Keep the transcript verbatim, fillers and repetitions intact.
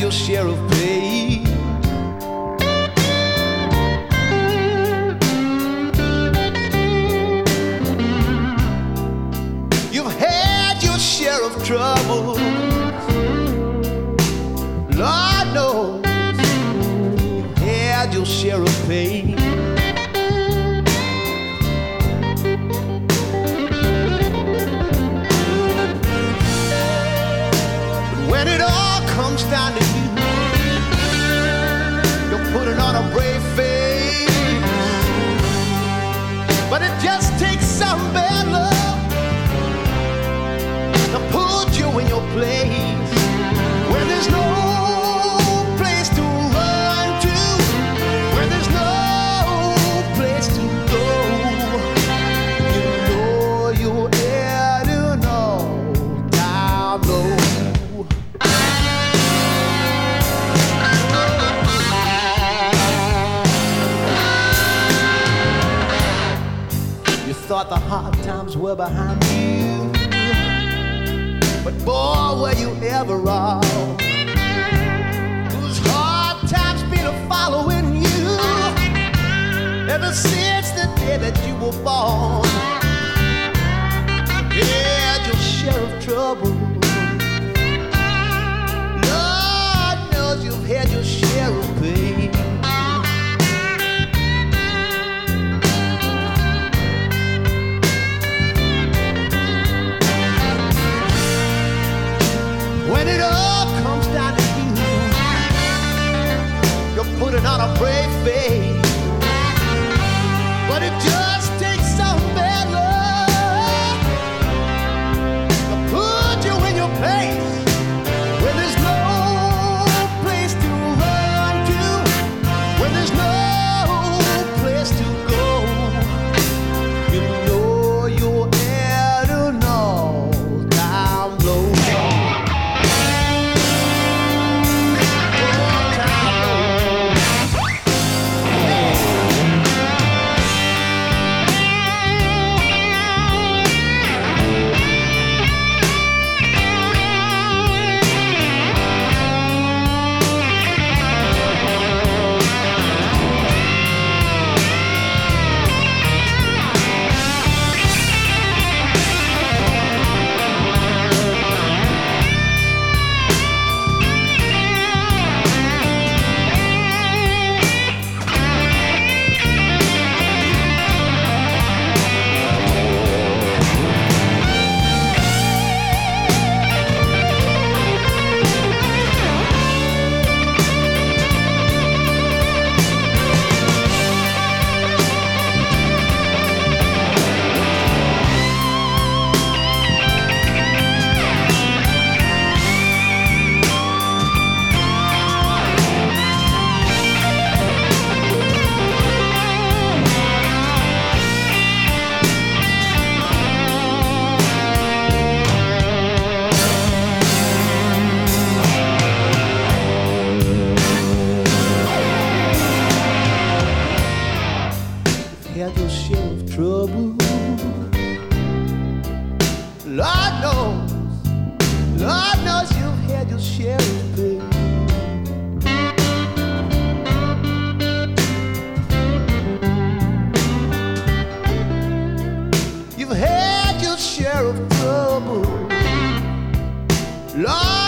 your share of pain. You've had your share of trouble. Lord knows you've had your share of pain. When it all comes down to you, you're putting on a brave face, but it just takes some bad luck to put you in your place. When there's no place to run to, when there's no place to go, you know you're heading all down low. Thought the hard times were behind you, but boy, were you ever wrong. Those hard times been a following you ever since the day that you were born. You had your share of trouble. Lord knows you've had your share of pain. When it all comes down to you, you're putting on a brave face, but it just takes some bad luck to put you in your place. When there's no place to run to, when there's no place to go, you know you're heading all down low. Had your share of trouble. Lord knows, Lord knows you've had your share of pain. You've had your share of trouble. Lord